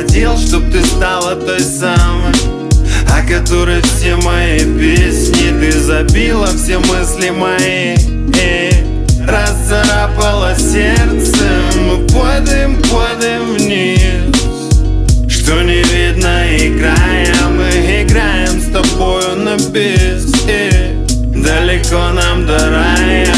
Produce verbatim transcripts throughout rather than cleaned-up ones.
хотел, чтоб ты стала той самой, о которой все мои песни. Ты забила все мысли мои и расцарапала сердце. Мы падаем, падаем вниз, что не видно, играя. Мы играем с тобою на бис, и далеко нам до рая.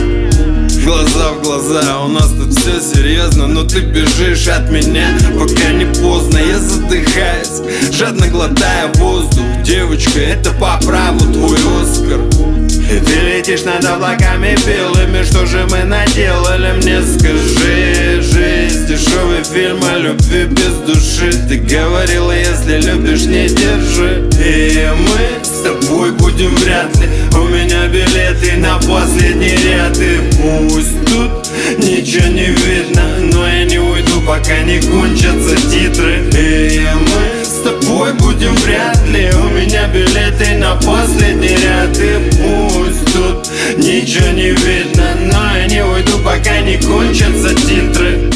Глаза в глаза, у нас тут все серьезно, но ты бежишь от меня, пока не поздно. Я задыхаюсь, жадно глотая воздух. Девочка, это по праву твой Оскар. И ты летишь над облаками белыми. Что же мы наделали, мне скажи? Жизнь, дешевый фильм о любви без души. Ты говорила, если любишь, не держи. И мы с тобой будем вряд ли. У меня билеты на последний ряд. И пусть тут ничего не видно, но я не уйду, пока не кончатся титры. И мы с тобой будем вряд ли. У меня билеты на последний ряд. И пусть тут ничего не видно, но я не уйду, пока не кончатся титры.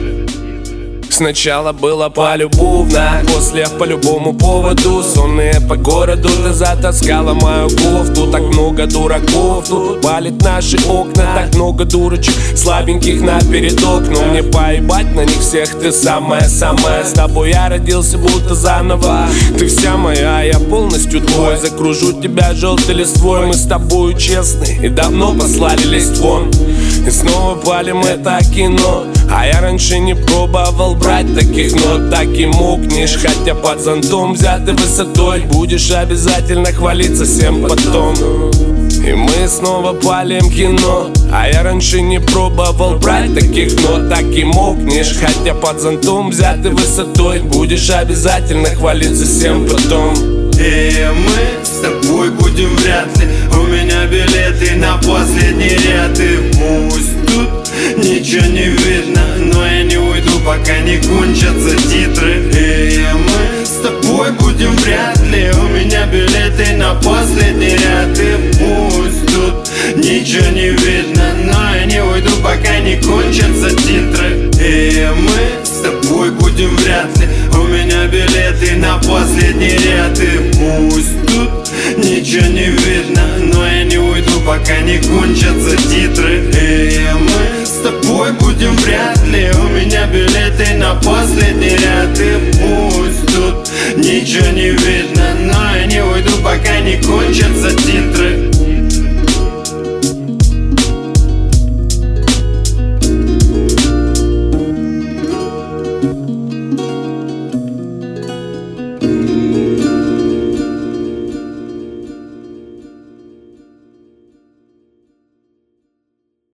Сначала было полюбовно, после по любому поводу. Сонные по городу, ты затаскала мою кофту. Так много дураков, тут палит наши окна. Так много дурочек, слабеньких напередок. Но мне поебать на них всех, ты самая-самая. С тобой я родился будто заново. Ты вся моя, я полностью твой. Закружу тебя желтой листвой. Мы с тобою честны и давно послали лезть вон. И снова палим это кино. А я раньше не пробовал брать таких нот. Так и мукнешь, хотя под зонтом взятой высотой. Будешь обязательно хвалиться всем потом. И мы снова палим кино. А я раньше не пробовал брать таких нот. Так и мокнешь, хотя под зонтом взятой высотой. Будешь обязательно хвалиться всем потом. И мы с тобой будем вряд ли. У меня билеты на последний ряд. И пусть тут ничего не видно, но я не уйду, пока не кончатся титры. И мы с тобой будем вряд ли. У меня билеты на последний ряд. И пусть тут ничего не видно, но я не уйду, пока не кончатся титры. И мы с тобой будем вряд ли. У меня билеты на последний ряд. И пусть тут ничего не видно, но я не уйду, пока не кончатся титры. И мы с тобой будем вряд ли. У меня билеты на последний ряд. И пусть тут ничего не видно.